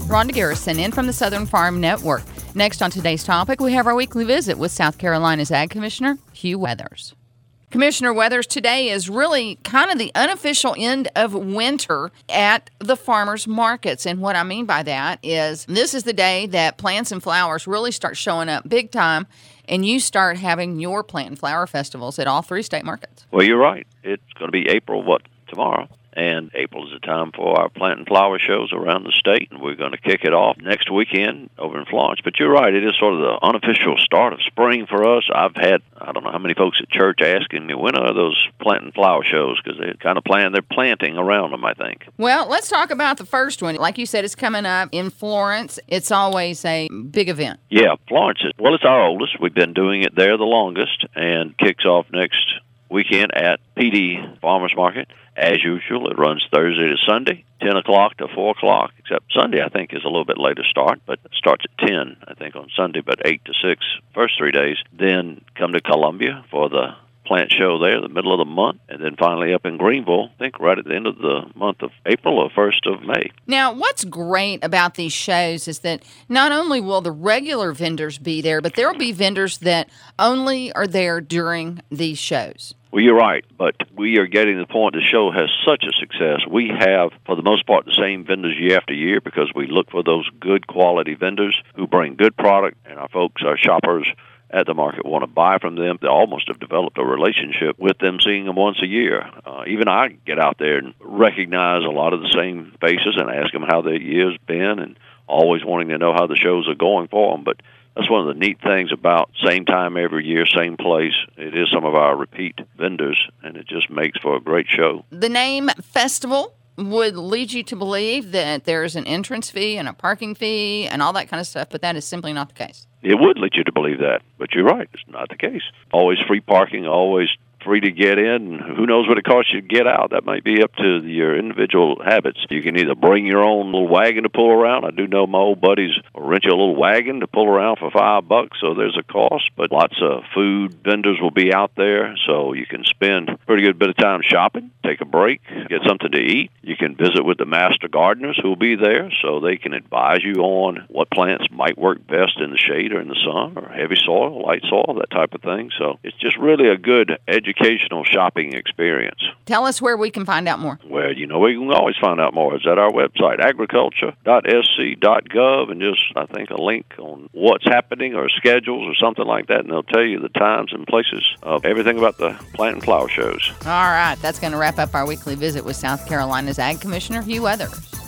Rhonda Garrison in from the Southern Farm Network. Next on today's topic, we have our weekly visit with South Carolina's Ag Commissioner, Hugh Weathers. Commissioner Weathers, today is really kind of the unofficial end of winter at the farmers markets. And what I mean by that is this is the day that plants and flowers really start showing up big time, and you start having your plant and flower festivals at all three state markets. Well, you're right. It's going to be April, tomorrow? And April is the time for our plant and flower shows around the state, and we're going to kick it off next weekend over in Florence. But you're right, it is sort of the unofficial start of spring for us. I've had, I don't know how many folks at church asking me, when are those plant and flower shows? Because they're kind of they're planting around them, I think. Well, let's talk about the first one. Like you said, it's coming up in Florence. It's always a big event. Yeah, Florence it's our oldest. We've been doing it there the longest, and kicks off next weekend at PD Farmers Market. As usual, it runs Thursday to Sunday, 10 o'clock to 4 o'clock, except Sunday, I think, is a little bit later start, but it starts at 10, I think, on Sunday, but 8 to 6 first 3 days. Then come to Columbia for the plant show there, the middle of the month, and then finally up in Greenville, I think right at the end of the month of April or 1st of May. Now, what's great about these shows is that not only will the regular vendors be there, but there will be vendors that only are there during these shows. Well, you're right, but we are getting to the point the show has such a success. We have, for the most part, the same vendors year after year because we look for those good quality vendors who bring good product, and our folks, our shoppers at the market want to buy from them. They almost have developed a relationship with them, seeing them once a year. Even I get out there and recognize a lot of the same faces and ask them how their year's been, and always wanting to know how the shows are going for them. But that's one of the neat things about same time every year, same place. It is some of our repeat vendors, and it just makes for a great show. The name Festival would lead you to believe that there's an entrance fee and a parking fee and all that kind of stuff, but that is simply not the case. It would lead you to believe that, but you're right. It's not the case. Always free parking, always free to get in. Who knows what it costs you to get out? That might be up to your individual habits. You can either bring your own little wagon to pull around. I do know my old buddies will rent you a little wagon to pull around for $5, so there's a cost. But lots of food vendors will be out there, so you can spend a pretty good bit of time shopping, take a break, get something to eat. You can visit with the master gardeners who will be there, so they can advise you on what plants might work best in the shade or in the sun, or heavy soil, light soil, that type of thing. So it's just really a good educational shopping experience. Tell us where we can find out more. Well, where you can always find out more is at our website, agriculture.sc.gov, and just, I think, a link on what's happening or schedules or something like that, and they'll tell you the times and places of everything about the plant and flower shows. All right, that's going to wrap up our weekly visit with South Carolina's Ag Commissioner, Hugh Weathers.